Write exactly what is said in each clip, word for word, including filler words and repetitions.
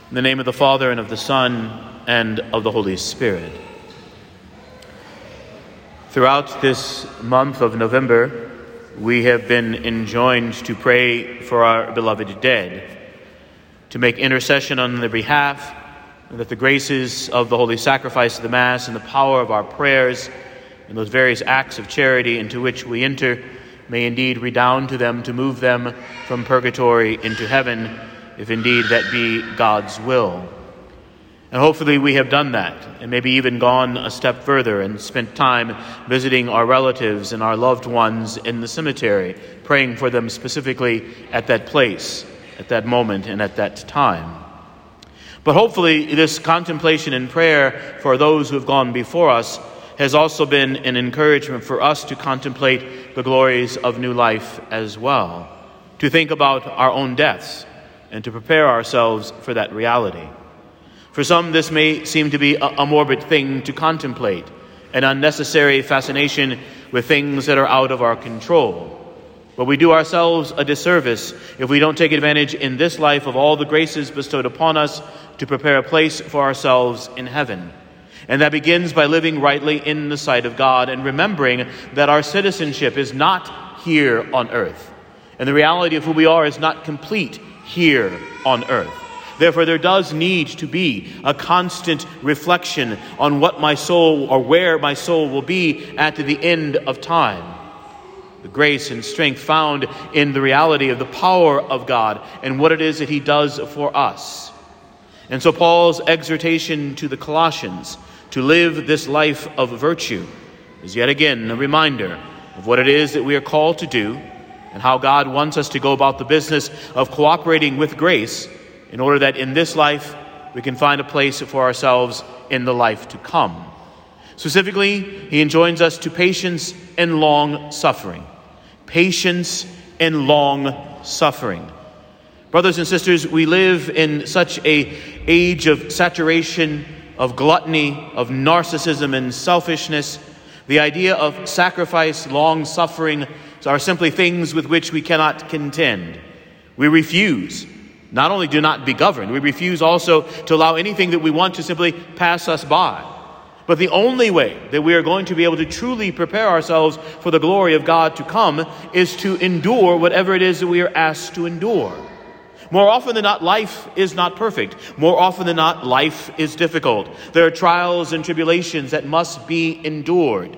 In the name of the Father, and of the Son, and of the Holy Spirit. Throughout this month of November, we have been enjoined to pray for our beloved dead, to make intercession on their behalf, and that the graces of the holy sacrifice of the Mass and the power of our prayers and those various acts of charity into which we enter may indeed redound to them to move them from purgatory into heaven, if indeed that be God's will. And hopefully we have done that, and maybe even gone a step further and spent time visiting our relatives and our loved ones in the cemetery, praying for them specifically at that place, at that moment, and at that time. But hopefully this contemplation and prayer for those who have gone before us has also been an encouragement for us to contemplate the glories of new life as well, to think about our own deaths, and to prepare ourselves for that reality. For some, this may seem to be a, a morbid thing to contemplate, an unnecessary fascination with things that are out of our control. But we do ourselves a disservice if we don't take advantage in this life of all the graces bestowed upon us to prepare a place for ourselves in heaven. And that begins by living rightly in the sight of God and remembering that our citizenship is not here on earth. And the reality of who we are is not complete here on earth. Therefore, there does need to be a constant reflection on what my soul, or where my soul will be at the end of time. The grace and strength found in the reality of the power of God and what it is that he does for us. And so Paul's exhortation to the Colossians to live this life of virtue is yet again a reminder of what it is that we are called to do, and how God wants us to go about the business of cooperating with grace in order that in this life we can find a place for ourselves in the life to come. Specifically, he enjoins us to patience and long suffering. Patience and long suffering. Brothers and sisters, we live in such an age of saturation, of gluttony, of narcissism and selfishness. The idea of sacrifice, long suffering, are simply things with which we cannot contend. We refuse, not only do not be governed, we refuse also to allow anything that we want to simply pass us by. But the only way that we are going to be able to truly prepare ourselves for the glory of God to come is to endure whatever it is that we are asked to endure. More often than not, life is not perfect. More often than not, life is difficult. There are trials and tribulations that must be endured.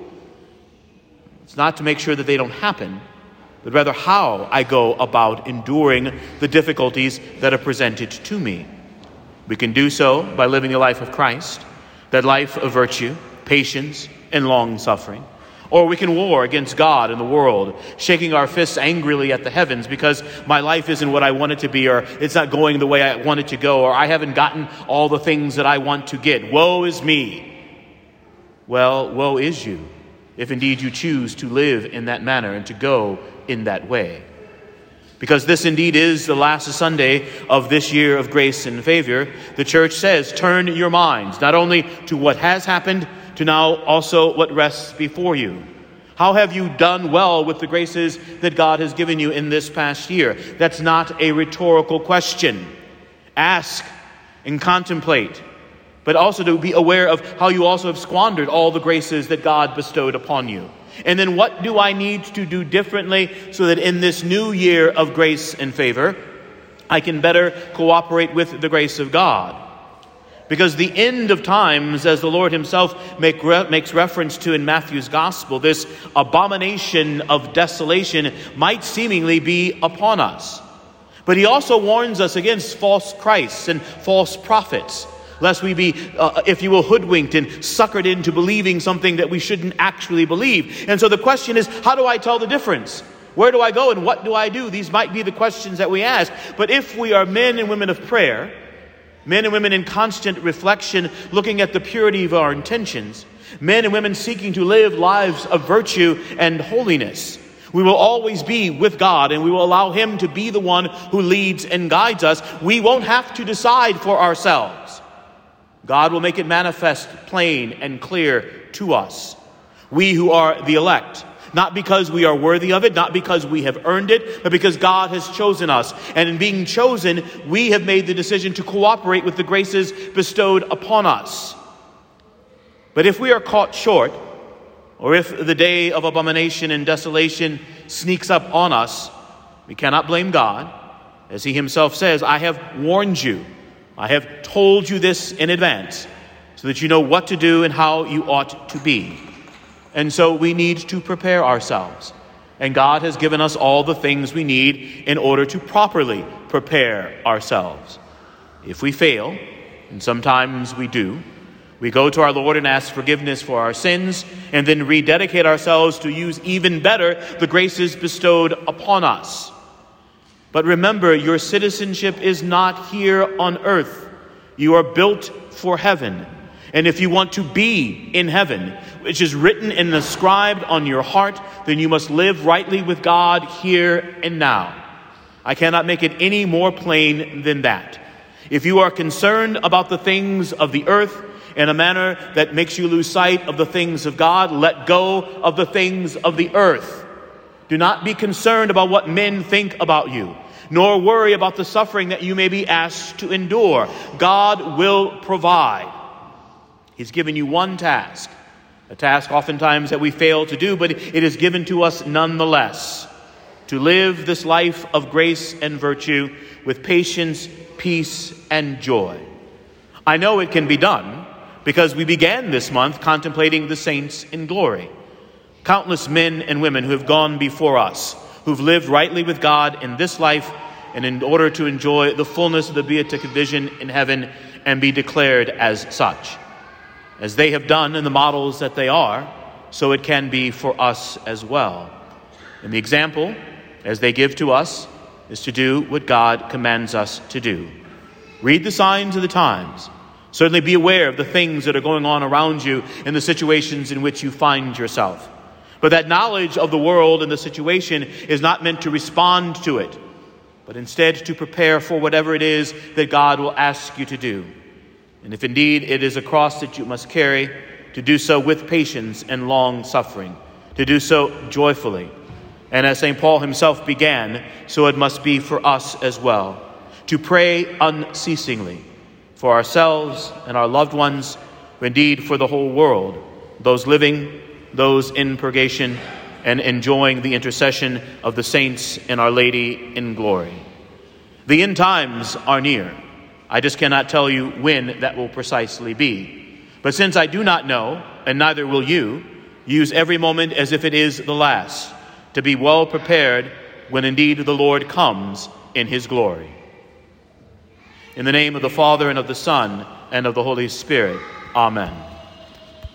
It's not to make sure that they don't happen, but rather how I go about enduring the difficulties that are presented to me. We can do so by living the life of Christ, that life of virtue, patience, and long suffering. Or we can war against God and the world, shaking our fists angrily at the heavens because my life isn't what I want it to be, or it's not going the way I want it to go, or I haven't gotten all the things that I want to get. Woe is me. Well, woe is you, if indeed you choose to live in that manner and to go in that way. Because this indeed is the last Sunday of this year of grace and favor, the church says, turn your minds not only to what has happened, to now also what rests before you. How have you done well with the graces that God has given you in this past year? That's not a rhetorical question. Ask and contemplate, but also to be aware of how you also have squandered all the graces that God bestowed upon you. And then what do I need to do differently so that in this new year of grace and favor, I can better cooperate with the grace of God? Because the end of times, as the Lord himself make re- makes reference to in Matthew's gospel, this abomination of desolation might seemingly be upon us. But he also warns us against false Christs and false prophets, lest we be, uh, if you will, hoodwinked and suckered into believing something that we shouldn't actually believe. And so the question is, how do I tell the difference? Where do I go and what do I do? These might be the questions that we ask. But if we are men and women of prayer, men and women in constant reflection, looking at the purity of our intentions, men and women seeking to live lives of virtue and holiness, we will always be with God, and we will allow him to be the one who leads and guides us. We won't have to decide for ourselves. God will make it manifest, plain and clear to us. We who are the elect, Not because we are worthy of it, not because we have earned it, but because God has chosen us. And in being chosen, we have made the decision to cooperate with the graces bestowed upon us. But if we are caught short, or if the day of abomination and desolation sneaks up on us, we cannot blame God. As he himself says, I have warned you. I have told you this in advance, so that you know what to do and how you ought to be. And so we need to prepare ourselves. And God has given us all the things we need in order to properly prepare ourselves. If we fail, and sometimes we do, we go to our Lord and ask forgiveness for our sins, and then rededicate ourselves to use even better the graces bestowed upon us. But remember, your citizenship is not here on earth. You are built for heaven. And if you want to be in heaven, which is written and inscribed on your heart, then you must live rightly with God here and now. I cannot make it any more plain than that. If you are concerned about the things of the earth in a manner that makes you lose sight of the things of God, let go of the things of the earth. Do not be concerned about what men think about you, nor worry about the suffering that you may be asked to endure. God will provide. He's given you one task, a task oftentimes that we fail to do, but it is given to us nonetheless, to live this life of grace and virtue with patience, peace, and joy. I know it can be done because we began this month contemplating the saints in glory. Countless men and women who have gone before us, who've lived rightly with God in this life and in order to enjoy the fullness of the beatific vision in heaven and be declared as such. As they have done in the models that they are, so it can be for us as well. And the example, as they give to us, is to do what God commands us to do. Read the signs of the times. Certainly be aware of the things that are going on around you and the situations in which you find yourself. But that knowledge of the world and the situation is not meant to respond to it, but instead to prepare for whatever it is that God will ask you to do. And if indeed it is a cross that you must carry, to do so with patience and long suffering, to do so joyfully. And as Saint Paul himself began, so it must be for us as well, to pray unceasingly for ourselves and our loved ones, indeed for the whole world, those living, those in purgation, and enjoying the intercession of the saints and Our Lady in glory. The end times are near. I just cannot tell you when that will precisely be. But since I do not know, and neither will you, use every moment as if it is the last, to be well prepared when indeed the Lord comes in his glory. In the name of the Father, and of the Son, and of the Holy Spirit. Amen.